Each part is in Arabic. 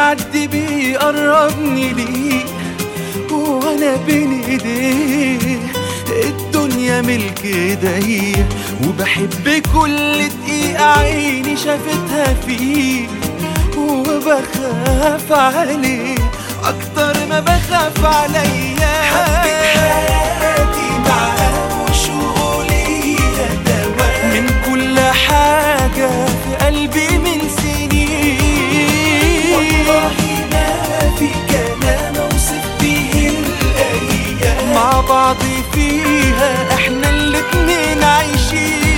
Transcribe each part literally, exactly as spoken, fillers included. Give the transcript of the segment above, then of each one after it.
بيعدي بيقربني ليه وانا بين ايديه، الدنيا ملك ايديا وبحب كل دقيقة عيني شافتها فيه، وبخاف عليه اكتر ما بخاف عليا. حبيت حياتي معاه وشغلي دواء من كل حاجة في قلبي من سنين، والله ما في كلام اوصف بيه الايام، مع بعض فيها احنا الاتنين عايشين.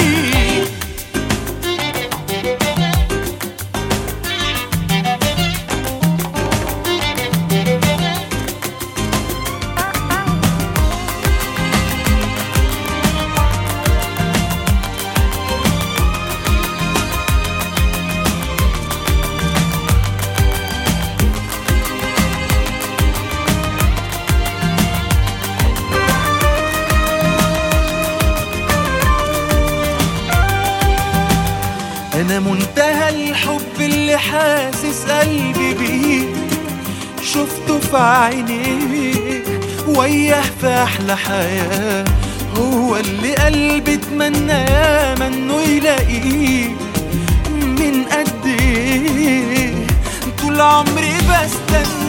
أنا منتهى الحب اللي حاسس قلبي بيه، شفته في عينيه وياه في أحلى حياة، هو اللي قلبي اتمنى ياما إنه يلاقيه. من قد إيه طول عمري بستنى